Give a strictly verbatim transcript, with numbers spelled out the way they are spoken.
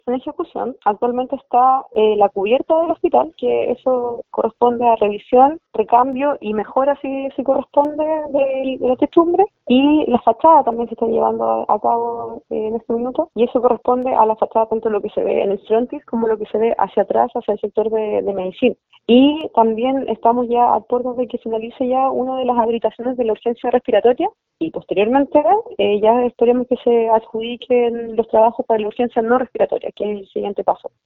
en ejecución. Actualmente está eh, la cubierta del hospital, que eso corresponde a revisión, recambio y mejora si, si corresponde de, de la techumbre. Y la fachada también se está llevando a, a cabo eh, en este minuto, y eso corresponde a la fachada tanto lo que se ve en el frontis como lo que se ve hacia atrás, hacia el sector de, de medicina. Y también estamos ya a puertas de que finalice ya una de las habilitaciones de la urgencia respiratoria, y posteriormente eh, ya esperemos que se adjudiquen los trabajos para la urgencia no respiratoria, que es el siguiente paso.